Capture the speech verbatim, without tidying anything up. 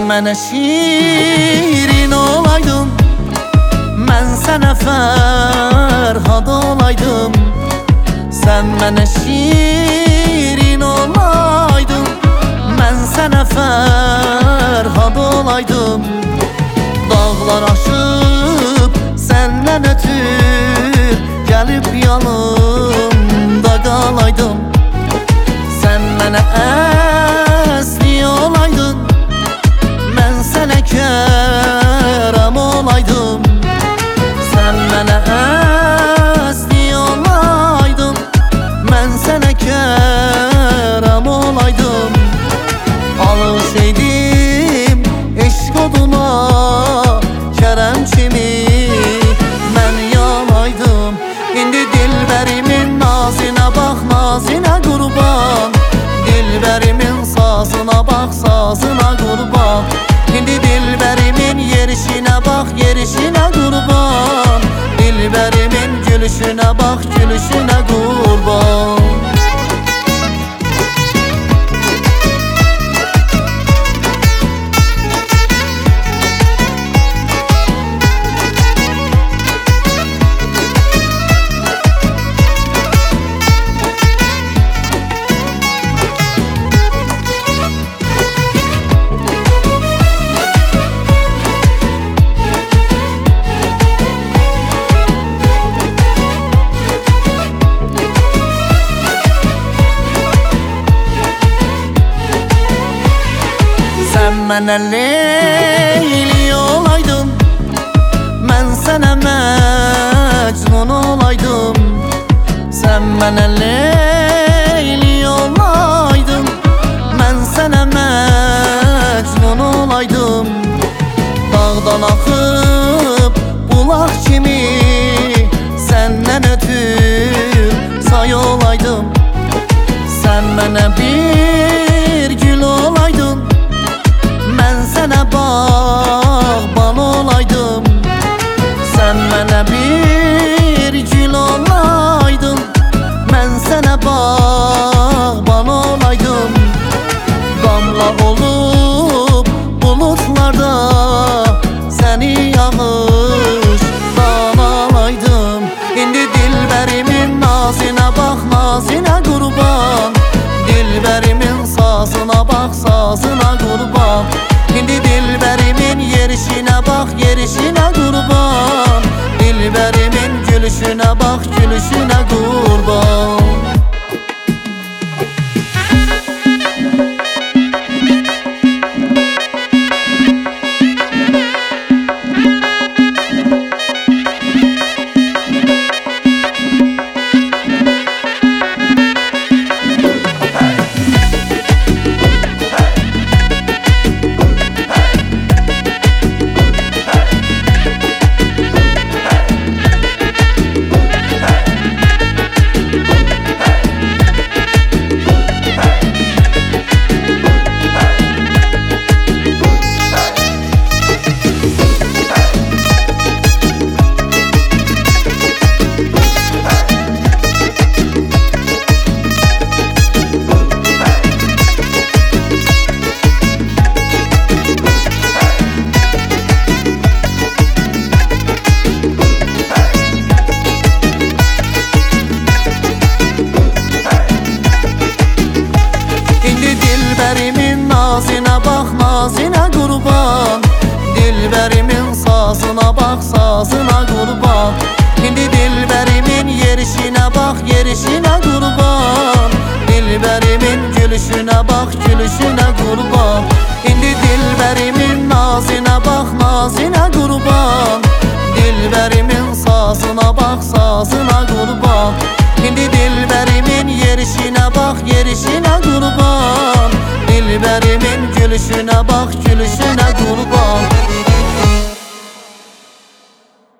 mənə şirin olaydın, mən sənə Fərhad olaydım. Sən mənə şirin olaydın, mən sənə Fərhad olaydım. Dağlar aşıb səndən ötür gəlib yanımda qalaydım. Sən mənə əsli olaydın, mən sənə kərəm olaydım. Sən mənə əsli olaydın, mən sənə kərəm olaydım. Alış eydim eşq oduna, kərəm kimi mən yanaydım. İndi dilbərimin nazına bax, nazına qurban. Dilbərimin sazına bax, sazına qurban. İndi dilbərimin yerişinə bax, yerişinə qurban. Dilbərimin gülüşünə bax, gülüşünə qurban. Sən mənə Leyli olaydın, mən sənə Məcnun olaydım. Sən mənə Leyli olaydın, mən sənə Məcnun olaydım. Dağdan axıb bulaq kimi səndən ötür say olaydım. Sən mənə bir gül olaydın, mən sənə bağban olaydım. Sən mənə bir gül olaydın, mən sənə bağban olaydım. Damla olub bulutlarda səni yağışdan alaydım. İndi dilbərimin nazına bax, nazına qurban. Dilbərimin sazına bax, sazına qurban. İndi dilbərimin yerişinə bax, yerişinə qurban. Dilbərimin gülüşünə bax, gülüşünə qurban. Dilbərimin nazına bax, nazına qurban. Dilbərimin sazına bax, sazına qurban. İndi dilbərimin yerişinə bax, yerişinə qurban. Dilbərimin gülüşünə bax, gülüşünə qurban. İndi dilbərimin nazına bax, nazına qurban. Dilbərimin sazına bax, sazına qurban. İndi dilbərimin yerişinə bax, yerişinə qurban. Dilbərimin gülüşünə bax, gülüşünə qurban.